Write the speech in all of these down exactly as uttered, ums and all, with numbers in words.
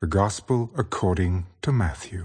The Gospel according to Matthew.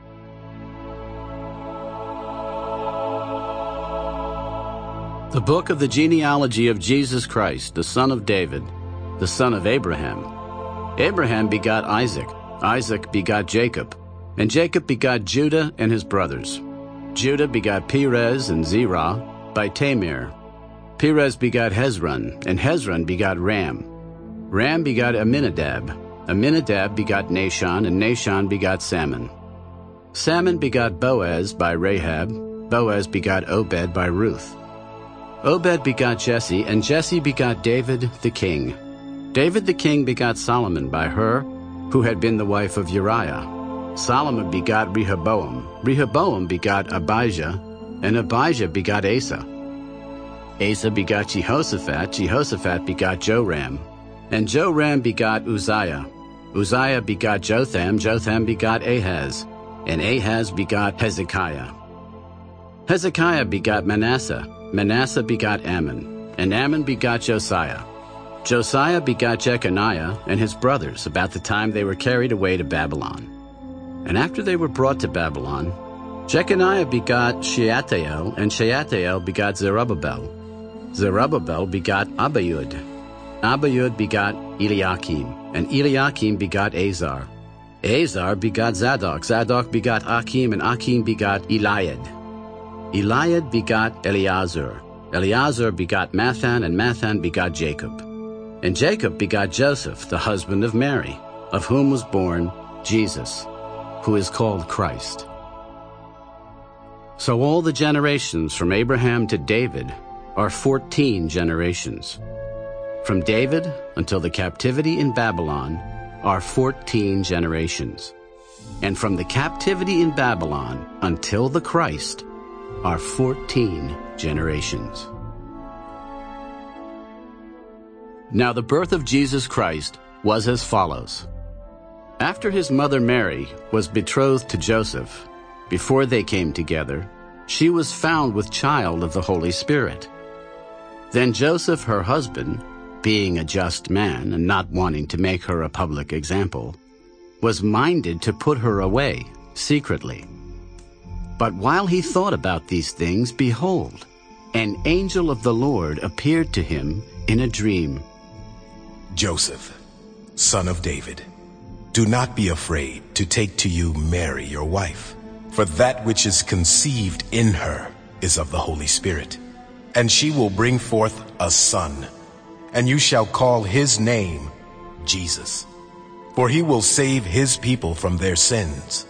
The book of the genealogy of Jesus Christ, the son of David, the son of Abraham. Abraham begot Isaac, Isaac begot Jacob, and Jacob begot Judah and his brothers. Judah begot Perez and Zerah by Tamar. Perez begot Hezron, and Hezron begot Ram. Ram begot Amminadab. Amminadab begot Nahshon, and Nahshon begot Salmon. Salmon begot Boaz by Rahab. Boaz begot Obed by Ruth. Obed begot Jesse, and Jesse begot David the king. David the king begot Solomon by her, who had been the wife of Uriah. Solomon begot Rehoboam. Rehoboam begot Abijah, and Abijah begot Asa. Asa begot Jehoshaphat. Jehoshaphat begot Joram, and Joram begot Uzziah. Uzziah begot Jotham. Jotham begot Ahaz, and Ahaz begot Hezekiah. Hezekiah begot Manasseh. Manasseh begot Ammon, and Ammon begot Josiah. Josiah begot Jeconiah and his brothers about the time they were carried away to Babylon. And after they were brought to Babylon, Jeconiah begot Shealtiel, and Shealtiel begot Zerubbabel. Zerubbabel begot Abiud. Abiud begot Eliakim, and Eliakim begot Azar. Azar begot Zadok. Zadok begot Achim, and Achim begot Eliad. Eliad begot Eleazar. Eleazar begot Mathan, and Mathan begot Jacob. And Jacob begot Joseph, the husband of Mary, of whom was born Jesus, who is called Christ. So all the generations from Abraham to David are fourteen generations. From David until the captivity in Babylon are fourteen generations. And from the captivity in Babylon until the Christ are fourteen generations. Now the birth of Jesus Christ was as follows. After his mother Mary was betrothed to Joseph, before they came together, she was found with child of the Holy Spirit. Then Joseph, her husband, being a just man and not wanting to make her a public example, was minded to put her away secretly. But while he thought about these things, behold, an angel of the Lord appeared to him in a dream. Joseph, son of David, do not be afraid to take to you Mary your wife, for that which is conceived in her is of the Holy Spirit. And she will bring forth a son, and you shall call his name Jesus, for he will save his people from their sins.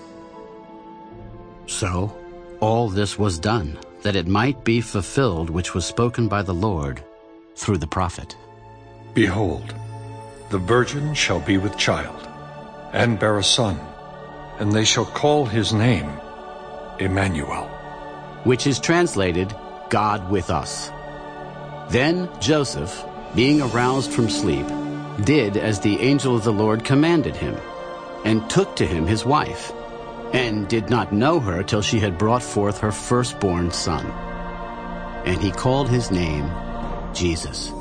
So all this was done, that it might be fulfilled which was spoken by the Lord through the prophet. Behold, the virgin shall be with child, and bear a son, and they shall call his name Emmanuel, which is translated, God with us. Then Joseph, being aroused from sleep, did as the angel of the Lord commanded him, and took to him his wife, and did not know her till she had brought forth her firstborn son. And he called his name Jesus.